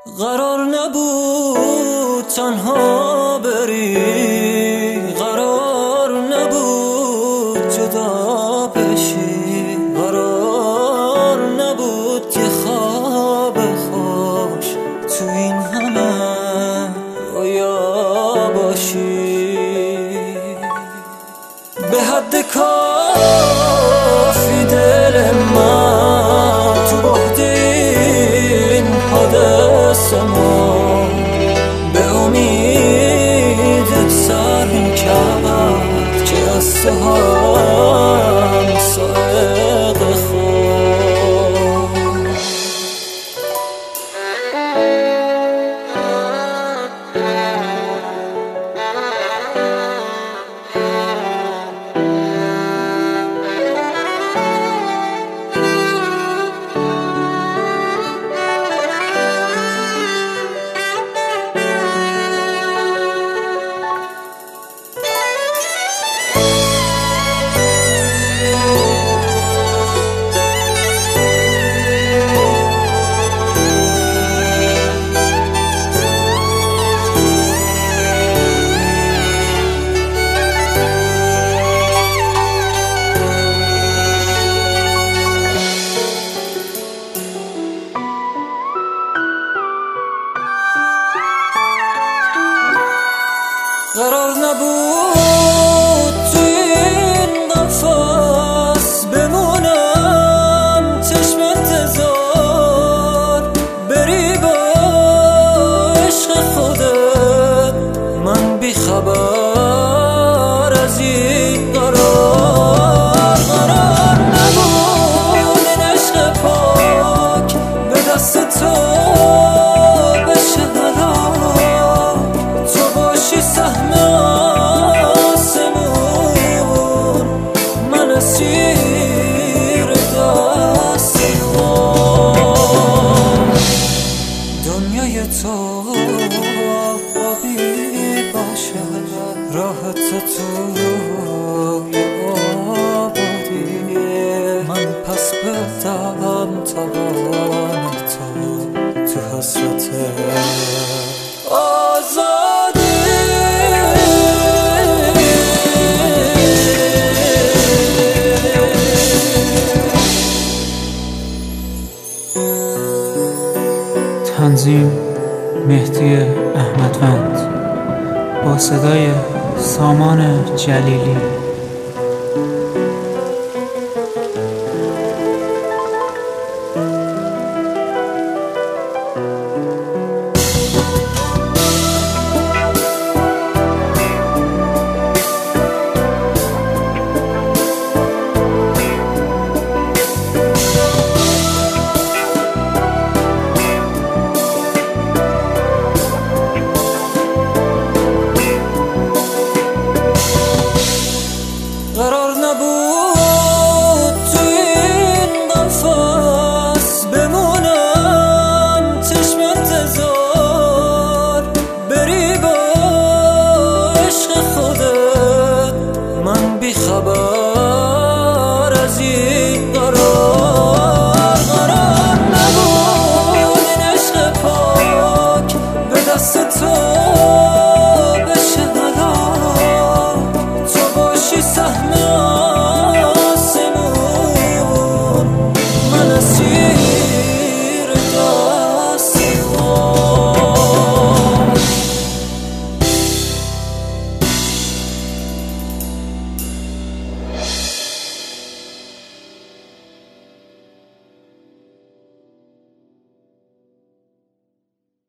قرار نبود تنها بری، قرار نبود جدا بشی، قرار نبود که خواب خوش تو این همه رویا باشی. به حد کافی دل من تو بعد این حادثه ما به امید سر کرد که از تو هم سائق قرار نبود تو این قفس بمونم چشم انتظار بری با عشق خودت، من بی خبر از این قرار نبود این عشق پاک به دست تو بشه حلال، تو باشی سهم آسمون، من اسیر دست خود. دنیای تو آبی باشه، راحت تو آبادی، من پس بدم توان تو حسرت آزادی. تنظیم مهدی احمدوند با صدای سامان جلیلی. قرار نبود تو این قفس بمونم چشم انتظار بری با عشق خودت، من بی خبر از این قرار نبود این عشق پاک به دست تو بشه حلال، تو باشی سهم آسمون، من اسیر دست